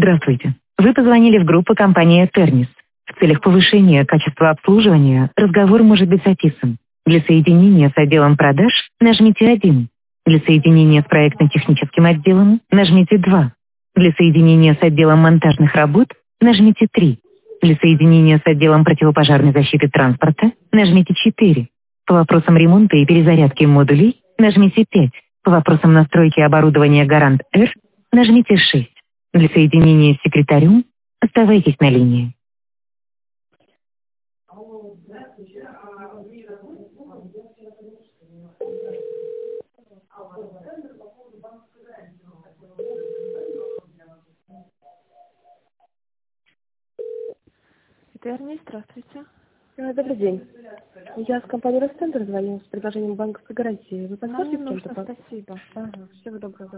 Здравствуйте. Вы позвонили в группу компании «Тернис». В целях повышения качества обслуживания разговор может быть записан. Для соединения с отделом продаж нажмите 1. Для соединения с проектно-техническим отделом нажмите 2. Для соединения с отделом монтажных работ нажмите 3. Для соединения с отделом противопожарной защиты транспорта нажмите 4. По вопросам ремонта и перезарядки модулей нажмите 5. По вопросам настройки оборудования «Гарант Р» нажмите 6. Для соединения с секретарем оставайтесь на линии. Терни, здравствуйте. Добрый день. Я с компании «Росцентр» звоню с предложением банковской гарантии. Вы Нам не подскажете, с кем-то? нужно, спасибо. Ага, всего доброго.